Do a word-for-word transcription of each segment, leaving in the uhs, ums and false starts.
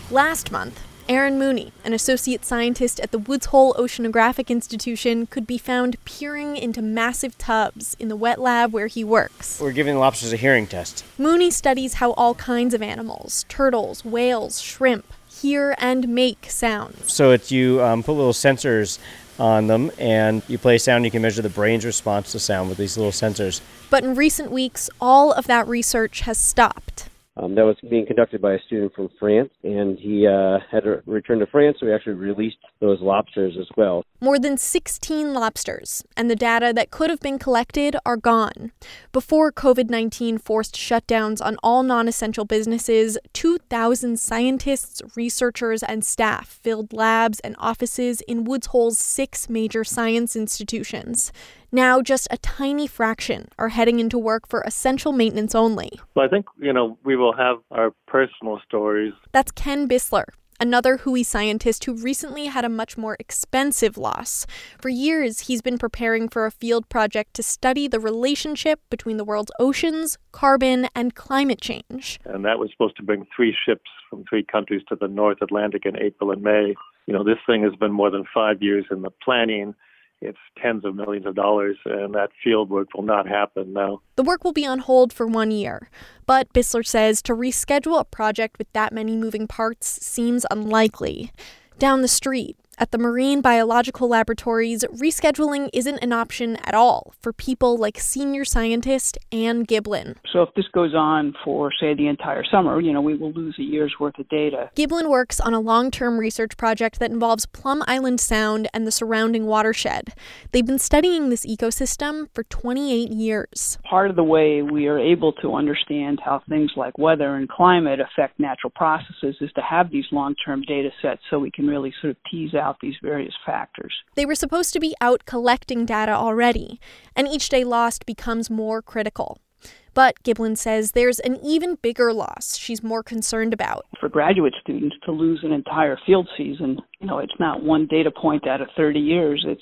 Last month, Aaron Mooney, an associate scientist at the Woods Hole Oceanographic Institution, could be found peering into massive tubs in the wet lab where he works. We're giving the lobsters a hearing test. Mooney studies how all kinds of animals, turtles, whales, shrimp, hear and make sounds. So it's you um, put little sensors on them, and you play sound, you can measure the brain's response to sound with these little sensors. But in recent weeks, all of that research has stopped. Um, that was being conducted by a student from France, and he uh, had to return to France, so we actually released those lobsters as well. More than sixteen lobsters, and the data that could have been collected are gone. Before covid nineteen forced shutdowns on all non-essential businesses, two thousand scientists, researchers, and staff filled labs and offices in Woods Hole's six major science institutions. Now, just a tiny fraction are heading into work for essential maintenance only. Well, I think, you know, we will have our personal stories. That's Ken Bissler, another W H O scientist who recently had a much more expensive loss. For years, he's been preparing for a field project to study the relationship between the world's oceans, carbon, and climate change. And that was supposed to bring three ships from three countries to the North Atlantic in April and May. You know, this thing has been more than five years in the planning. It's tens of millions of dollars, and that field work will not happen now. The work will be on hold for one year, but Bissler says to reschedule a project with that many moving parts seems unlikely. Down the street, at the Marine Biological Laboratories, rescheduling isn't an option at all for people like senior scientist Anne Giblin. So if this goes on for, say, the entire summer, you know, we will lose a year's worth of data. Giblin works on a long-term research project that involves Plum Island Sound and the surrounding watershed. They've been studying this ecosystem for twenty-eight years. Part of the way we are able to understand how things like weather and climate affect natural processes is to have these long-term data sets so we can really sort of tease out these various factors. They were supposed to be out collecting data already, and each day lost becomes more critical. But Giblin says there's an even bigger loss she's more concerned about. For graduate students to lose an entire field season, you know, it's not one data point out of thirty years. It's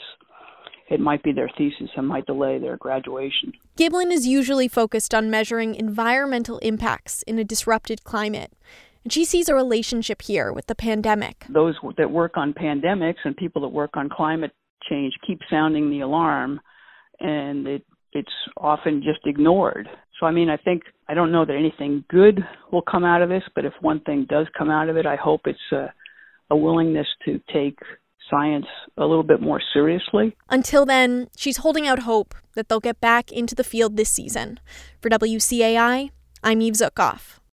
It might be their thesis and might delay their graduation. Giblin is usually focused on measuring environmental impacts in a disrupted climate. And she sees a relationship here with the pandemic. Those that work on pandemics and people that work on climate change keep sounding the alarm, and it, it's often just ignored. So, I mean, I think, I don't know that anything good will come out of this, but if one thing does come out of it, I hope it's a, a willingness to take science a little bit more seriously. Until then, she's holding out hope that they'll get back into the field this season. For W C A I, I'm Eve Zukoff.